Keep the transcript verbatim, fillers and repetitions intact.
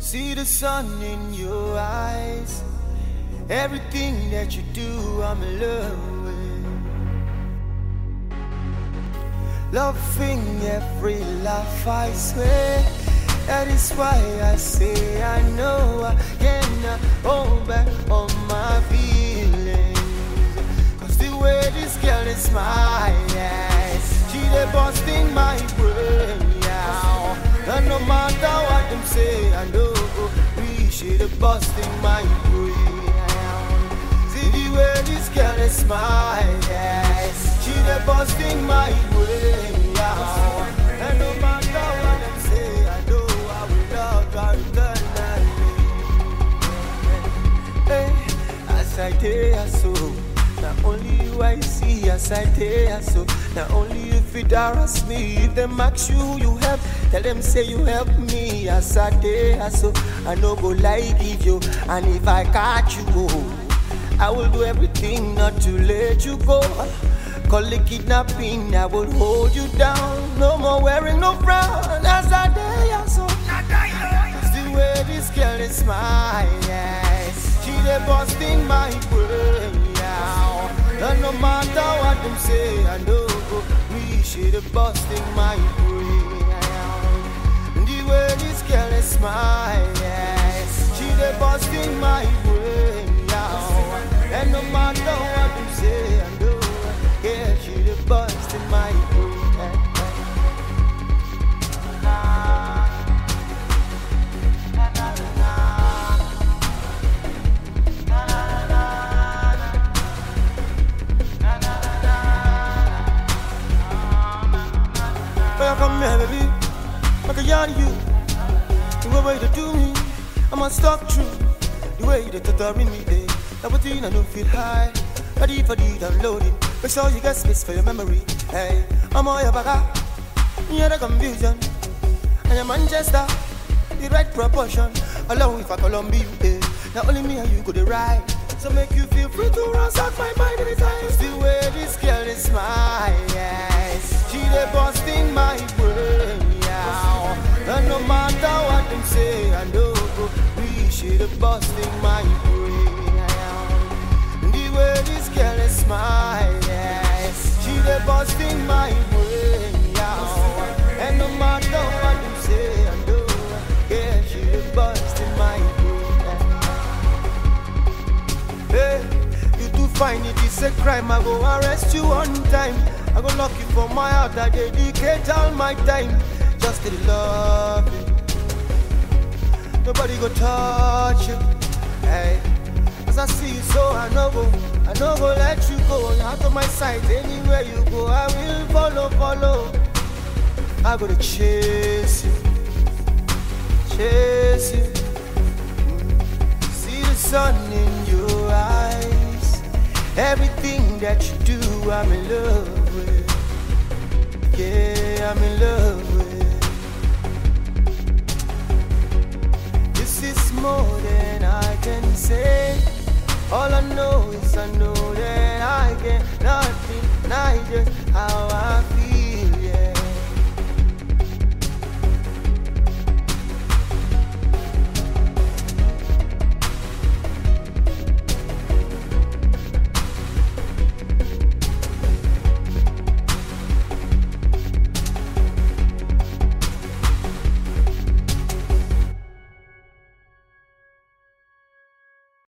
See the sun in your eyes. Everything that you do, I'm in love with. Loving every laugh, I swear. That is why I say I know I cannot hold back on my feelings. Cause the way this girl is smiling, she dey busting my brain now. And no matter what them say, I know we should have busting my brain. See the way this girl is smiling, she dey busting my brain now. And no matter what them say, I know I will love her eternally. Hey, as I tell so, not only you I see, as I tell so. Not only if it harass me, if them ask you who you help, tell them say you help me. As I tell so, I no go lie give you. And if I catch you, oh, I will do everything not to let you go. Call it kidnapping, I will hold you down. No more wearing no frown. As I tell so, it's the way this girl is smiling. She dey busting my brain now. And no matter what them say, I know we should have busting my brain. The way this girl is smiling, she dey busting my brain now. And no matter what them say, I know, yeah, she dey busting my brain. Come here, baby, I can yarn you. The way you do me, I'm a stuck true. The way you tutoring me, babe. That was in I don't feel high. Ready for the downloading. Make sure you get space for your memory. Hey, I'm all your baga. You're the confusion. And your Manchester, the right proportion. Along with a Columbia, eh. Not only me and you go the ride. So make you feel free to ransack my mind anytime. It's the way this girl is smiling. She dey busting my brain now. And no matter what them say, I know we should have busting my brain now. The way this girl is smiling, she dey busting my brain now. And no matter what them say, I know, yeah, she dey busting my brain. Hey, you do find it is a crime, I go arrest you one time. I go lock you for my heart, I dedicate all my time just to love you. Nobody go touch you. Hey, as I see you, so I know go, I know go let you go. You're out of my sight, anywhere you go, I will follow, follow. I go to chase you, chase you. See the sun in your eyes. Everything that you do, I'm in love. Yeah, I'm in love with. This is more than I can say. All I know is I know that I get nothing, not just how I feel.